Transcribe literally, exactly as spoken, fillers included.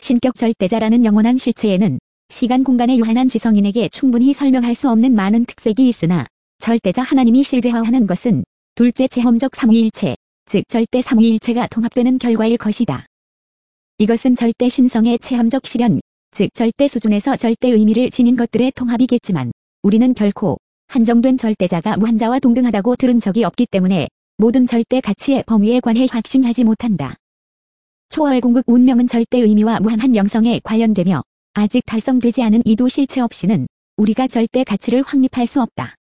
신격 절대자라는 영원한 실체에는 시간 공간의 유한한 지성인에게 충분히 설명할 수 없는 많은 특색이 있으나 절대자 하나님이 실제화하는 것은 둘째 체험적 삼위일체, 즉 절대 삼위일체가 통합되는 결과일 것이다. 이것은 절대 신성의 체험적 실현, 즉 절대 수준에서 절대 의미를 지닌 것들의 통합이겠지만 우리는 결코 한정된 절대자가 무한자와 동등하다고 들은 적이 없기 때문에 모든 절대 가치의 범위에 관해 확신하지 못한다. 초월 궁극 운명은 절대 의미와 무한한 영성에 관련되며 아직 달성되지 않은 이도 실체 없이는 우리가 절대 가치를 확립할 수 없다.